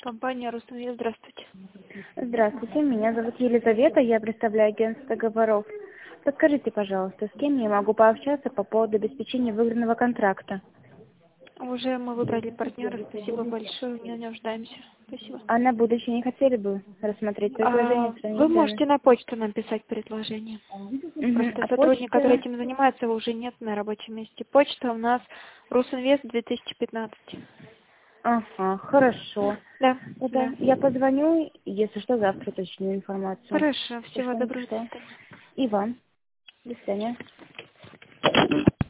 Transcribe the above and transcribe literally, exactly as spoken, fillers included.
Компания «Русинвест», здравствуйте. Здравствуйте, меня зовут Елизавета, я представляю агентство договоров. Подскажите, пожалуйста, с кем я могу пообщаться по поводу обеспечения выигранного контракта? Уже мы выбрали партнера, спасибо большое, не нуждаемся. Спасибо. А на будущее не хотели бы рассмотреть предложение, А, вы сравнить цены? можете на почту нам писать предложение. Мгм. Просто А сотрудник, который почта? этим занимается, его уже нет на рабочем месте. Почта у нас «Русинвест две тысячи пятнадцать». Ага, хорошо. Да, Это да. я позвоню, если что, завтра уточню информацию. Хорошо, всего Хорошо, доброго, до что? свидания. И вам. До свидания.